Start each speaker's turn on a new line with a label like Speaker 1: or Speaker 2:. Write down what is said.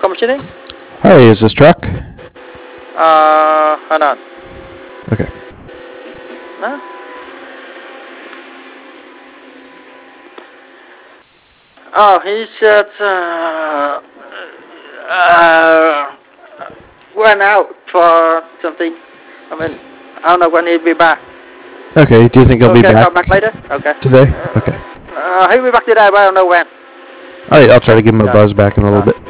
Speaker 1: commissioning.
Speaker 2: Hi, is this truck?
Speaker 1: Hold on.
Speaker 2: Okay.
Speaker 1: Huh? Oh, he's went out for something. I mean, I don't know when he'll be back.
Speaker 2: Okay, do you think he'll be back?
Speaker 1: Come back later? Okay.
Speaker 2: Today? Okay.
Speaker 1: He'll be back today, but I don't know when.
Speaker 2: Alright, I'll try to give him a buzz back in a little bit.